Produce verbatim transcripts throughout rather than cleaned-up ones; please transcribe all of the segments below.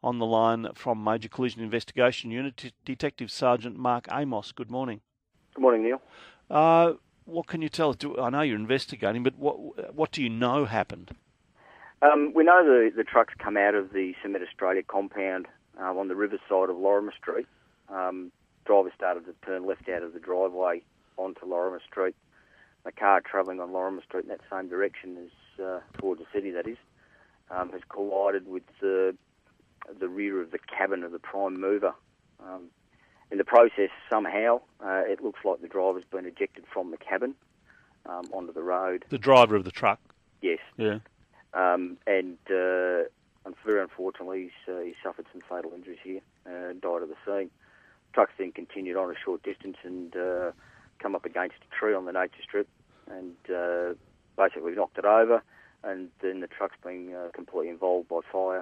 On the line from Major Collision Investigation Unit, T- Detective Sergeant Mark Amos. Good morning. Good morning, Neil. Uh, what can you tell us? Do, I know you're investigating, but what what do you know happened? Um, we know the, the trucks come out of the Cement Australia compound um, on the riverside of Lorimer Street. Um, driver started to turn left out of the driveway onto Lorimer Street. A car travelling on Lorimer Street in that same direction as uh, towards the city, that is, um, has collided with the, the rear of the cabin of the prime mover. Um, in the process, somehow, uh, it looks like the driver's been ejected from the cabin um, onto the road. The driver of the truck? Yes. Yeah. Um, and uh, very unfortunately, he's, uh, he suffered some fatal injuries here uh, and died at the scene. Trucks then continued on a short distance and uh, come up against a tree on the nature strip and uh, basically knocked it over, and then the truck's been uh, completely involved by fire.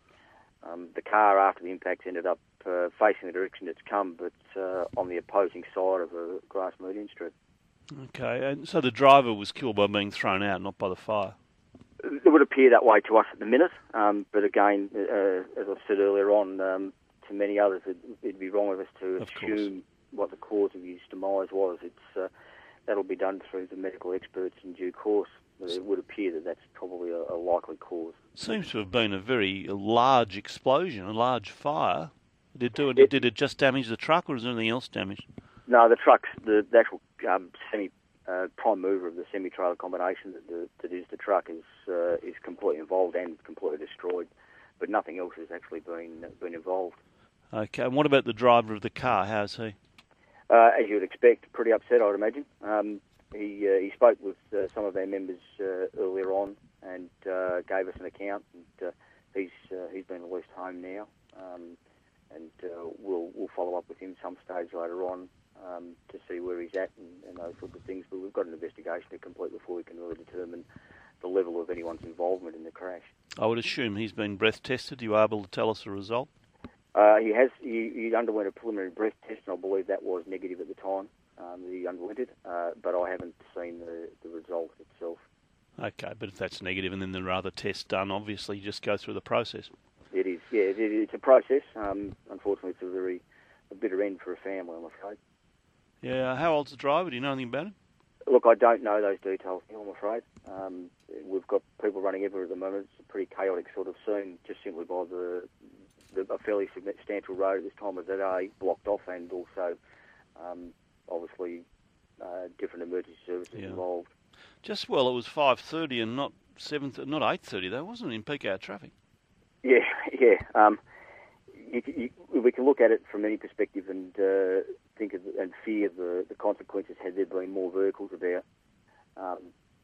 Um, the car, after the impact, ended up uh, facing the direction it's come, but uh, on the opposing side of a grass median strip. Okay, and so the driver was killed by being thrown out, not by the fire? It would appear that way to us at the minute, um, but again, uh, as I said earlier on, um, to many others, it, it'd be wrong of us to Of assume course. what the cause of his demise was. It's uh, that'll be done through the medical experts in due course. It would appear that that's probably a, a likely cause. Seems to have been a very large explosion, a large fire. Did it, do it, It- did it just damage the truck, or is there anything else damaged? No, the trucks, the, the actual um, semi uh, prime mover of the semi-trailer combination that, the, that is the truck is uh, is completely involved and completely destroyed, but nothing else has actually been been involved. Okay, and what about the driver of the car? How's he? Uh, as you would expect, pretty upset, I would imagine. Um, he uh, he spoke with uh, some of our members uh, earlier on and uh, gave us an account. And uh, he's uh, he's been released home now, um, and uh, we'll we'll follow up with him some stage later on um, to see where he's at and, and those sorts of things. But we've got an investigation to complete before we can really determine the level of anyone's involvement in the crash. I would assume he's been breath tested. Are you able to tell us the result? Uh, he has he, he underwent a preliminary breath test, and I believe that was negative at the time um, that he underwent it, uh, but I haven't seen the, the result itself. Okay, but if that's negative and then there are other tests done, obviously you just go through the process. It is, yeah, it, it's a process. Um, unfortunately, it's a very a bitter end for a family, I'm afraid. Yeah, how old's the driver? Do you know anything about him? Look, I don't know those details, Neil, I'm afraid. Um, we've got people running everywhere at the moment. It's a pretty chaotic sort of scene, just simply by the The, a fairly substantial road at this time of the day blocked off, and also um, obviously uh, different emergency services Yeah. involved. Just, well, it was five thirty and not seven, not eight thirty though, wasn't it, in peak hour traffic? Yeah, yeah. Um, you, you, we can look at it from any perspective and uh, think of and fear the, the consequences had there been more vehicles about. Um,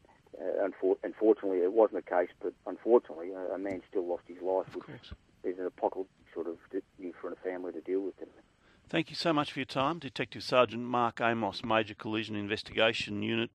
uh, unfor- unfortunately, it wasn't the case, but unfortunately, a, a man still lost his life, which is an apocalyptic sort of thing for a family to deal with. Thank you so much for your time. Detective Sergeant Mark Amos, Major Collision Investigation Unit,